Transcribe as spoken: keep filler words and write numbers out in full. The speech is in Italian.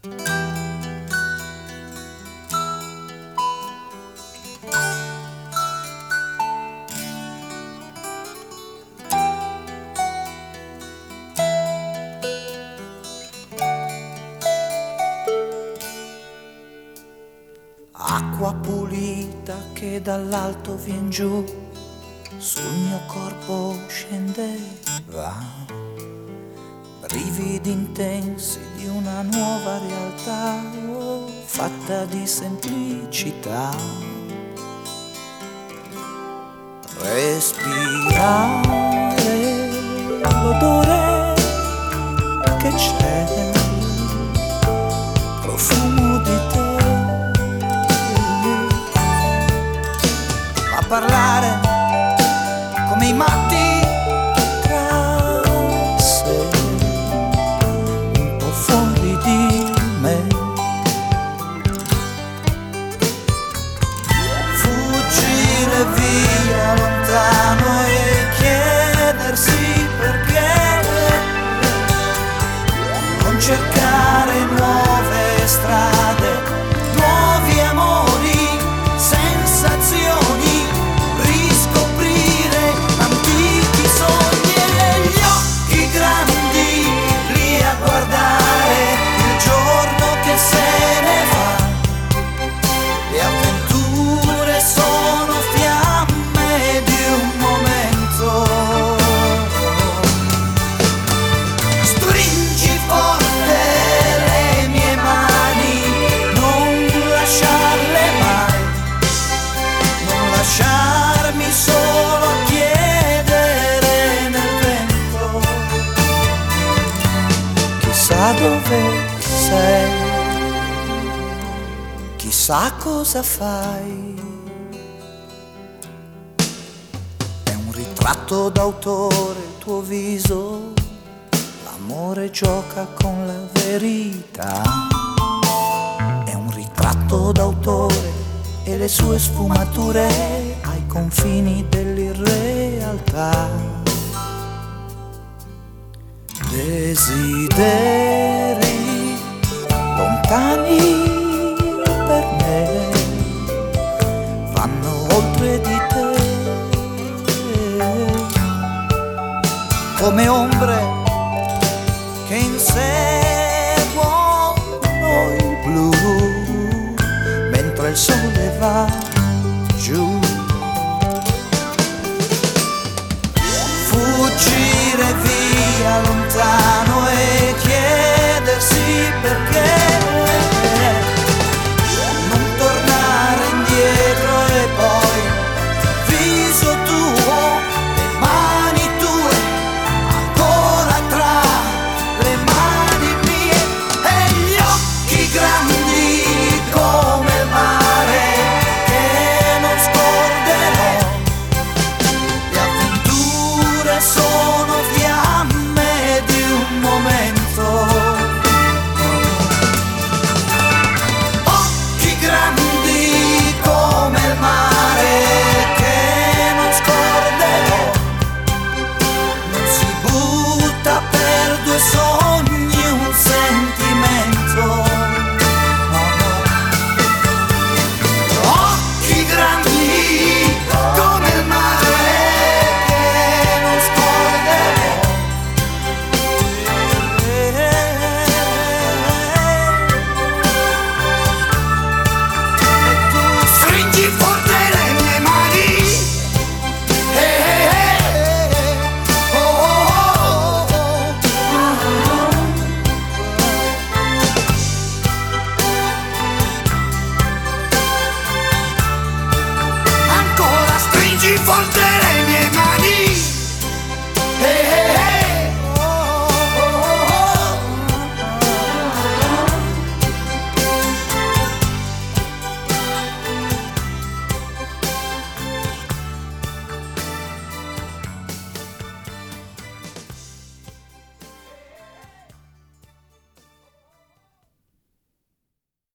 Acqua pulita che dall'alto vien giù, sul mio corpo scendeva, brividi intensi di una nuova realtà, oh, fatta di semplicità. Respirare l'odore che c'è, profumo di te, parlare come i matti tra sé, un po' fuori di me. Fuggire via lontano e chiedersi perché, non cercare nuove strade, nuovi amori, sensazioni, lasciarmi solo a chiedere nel vento, chissà dove sei, chissà cosa fai. È un ritratto d'autore il tuo viso, l'amore gioca con la verità. È un ritratto d'autore e le sue sfumature ai confini dell'irrealtà. Desideri lontani per me vanno oltre di te, come ombre